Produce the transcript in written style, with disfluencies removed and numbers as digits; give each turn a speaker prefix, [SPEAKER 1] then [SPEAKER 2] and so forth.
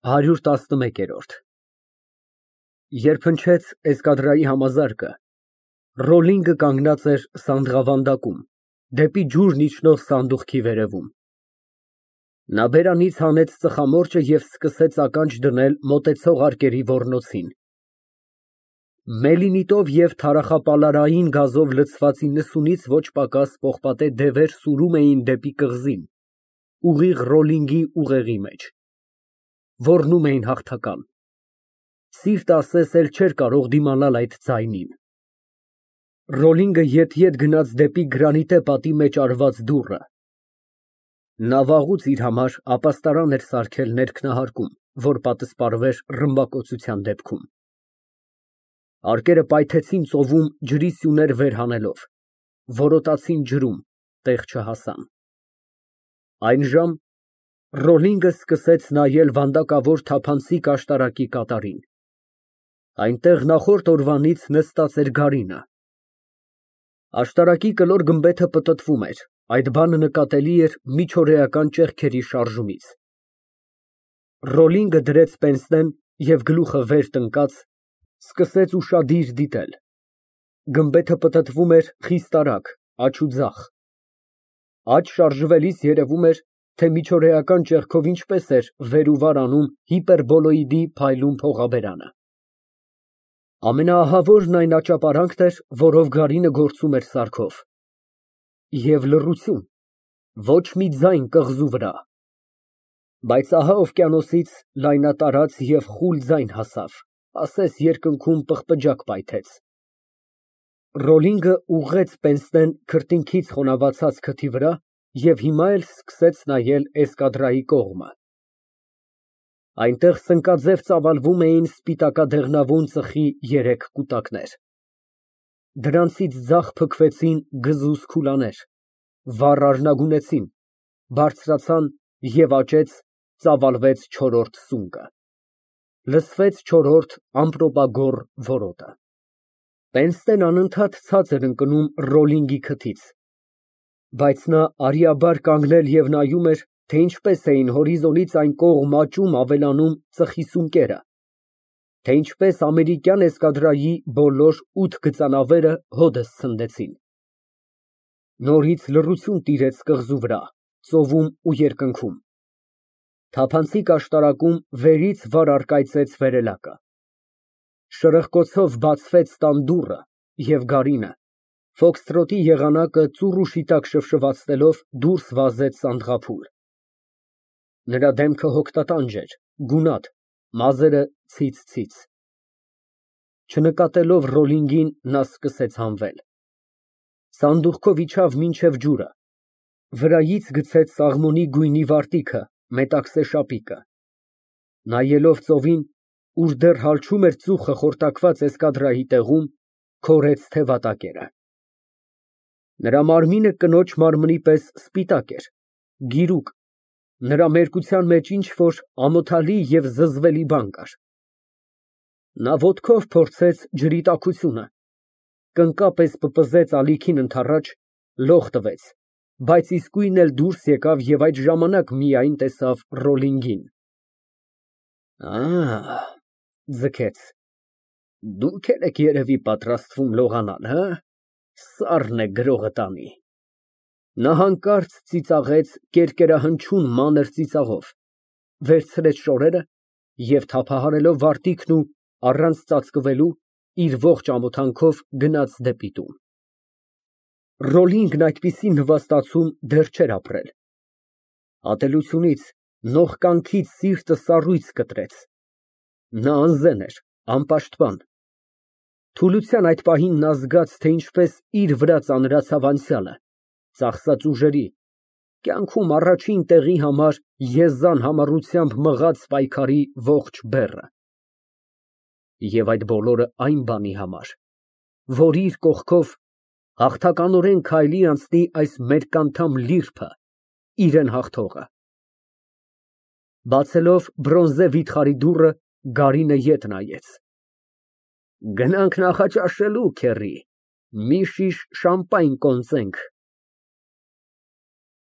[SPEAKER 1] 111-րդ Երբ հնչեց էսկադրայի համազարկը, Ռոլինգը կանգնած էր սանդղավանդակում, դեպի ջուրն իջնող սանդուղքի վերևում։ Նա բերանից հանեց ծխամորճը և սկսեց ականջ դնել մոտեցող արկերի ոռնոցին։ Մելինիտով և թարախապալարային գազով լցված 90-ից ոչ պակաս պողպատե դևեր սուրում էին դեպի կղզին, ուղիղ Ռոլինգի ուղեղի մեջ։ Ոռնում էին հաղթական։ Սիրտը ասես էլ չէր կարող դիմանալ այդ ձայնին։ Ռոլինգը ետ գնաց դեպի գրանիտե պատի մեջ արված դուռը։ Նա վաղուց իր համար ապաստարան էր սարքել ներքնահարկում, որ պատսպարվեր ռմբակոծության դեպքում։ Արկերը պայթեցին ծովում ջրի սյուներ վեր հանելով, որոտացին ջրում, տեղ չհասան։ Այն ժամ Ռոլինգը սկսեց նայել վանդակավոր թափանցիկ աշտարակի կատարին։ Այնտեղ նախորդ օրվանից նստած էր Գարինը։ Աշտարակի կլոր գմբեթը պտտվում էր, այդ բանը նկատելի էր միջօրեական ճեղքերի շարժումից։ Ռոլինգը դրեց պենսնեն և գլուխը վեր տնկած, սկսեց ուշադիր դիտել։ Գմբեթը պտտվում էր խիստ արագ, աջ ու ձախ։ Աջ շարժվելիս երևում էր, թե միջօրեական ճեղքով ինչպես էր վեր ու վար անում հիպերբոլոիդի փայլուն փողաբերանը։ Ամենաահավորն այն աճապարանքն էր, որով Գարինը գործում էր սարքով։ Եվ լռություն, ոչ մի ձայն կղզու վրա։ Բայց ահա օվկիանոսից լայնատարած և խուլ ձայն հասավ, ասես երկնքում պղպջակ պայթեց։ Ռոլինգը ուղղեց պենսնեն քրտինքից խոնավացած քթի վրա և հիմա էլ սկսեց նայել էսկադրայի կողմը։ Այնտեղ սնկաձև ծավալվում էին սպիտակադեղնավուն ծխի երեք կուտակներ։ Դրանցից ձախ փքվեցին գզուզ քուլաներ, վառ արյունագունեցին, բարձրացան և աճեց, ծավալվեց չորրորդ սունկը։ Լսվեց չորրորդ ամպրոպագոռ որոտը։ Պենսնեն անընդհատ ցած էր ընկնում Ռոլինգի քթից, բայց նա արիաբար կանգնել և նայում էր, թե ինչպես էին հորիզոնից այն կողմ աճում ավելանում ծխի սունկերը, թե ինչպես ամերիկյան էսկադրայի բոլոր 8 գծանավերը հօդս ցնդեցին։ Նորից լռություն տիրեց կղզու վրա, ծովում ու երկնքում։ Թափանցիկ աշտարակում վերից վար առկայծեց վերելակը։ Շրխկոցով բացվեց տան դուռը, և Գարինը, ֆոքսթրոտի եղանակը ծուռ ու շիտակ շվշվացնելով, դուրս վազեց սանդղափուլ։ Նրա դեմքը հոգտատանջ էր, գունատ, մազերը ցից։ Չնկատելով Ռոլինգին, նա սկսեց հանվել։ Սանդուղքով իջավ մինչև ջուրը, վրայից գցեց սաղմոնի գույնի վարտիքը, մետաքսե շապիկը։ Նայելով ծովին, ուր դեռ հալչում էր ծուխը խորտակված էսկադրայի տեղում, քորեց թևատակերը։ Նրա մարմինը կնոջ մարմնի պես սպիտակ էր, գիրուկ, նրա մերկության մեջ ինչ֊որ ամոթալի և զզվելի բան կար։ Նա ոտքով փորձեց ջրի տաքությունը, կնկա պես պպզեց ալիքին ընդառաջ, լող տվեց, բայց իսկույն էլ դուրս եկավ և այդ ժամանակ միայն տեսավ Ռոլինգին։ Ձգեց, դուք էլ եք երևի պատրաստվում լողանալ, հը։ Սառն է գրողը տանի։ Նա հանկարծ ծիծաղեց կերկերահնչյուն մանր ծիծաղով, վերցրեց շորերը և թափահարելով վարտիքն ու առանց ծածկվելու, իր ողջ ամոթանքով գնաց դեպի տուն։ Ռոլինգն այդպիսի նվաստացում դեռ չէր ապրել։ Ատելությունից, նողկանքից սիրտը սառույց կտրեց։ Նա անզեն էր, անպաշտպան։ Թուլության այդ պահին նա զգաց, թե ինչպես իր վրա ծանրացավ անցյալը, ծախսած ուժերի, կյանքում առաջին տեղի համար եզան համառությամբ մղած պայքարի ողջ բեռը։ Եվ այդ բոլորը այն բանի համար, որ իր կողքով հաղթականորեն քայլի անցնի այս մերկանդամ լիրբը, իրեն հաղթողը։ Բացելով բրոնզե վիթխարի դուռը, Գարինը ետ նայեց։ Գնանք նախաճաշելու, քեռի, մի շիշ շամպայն կոնծենք։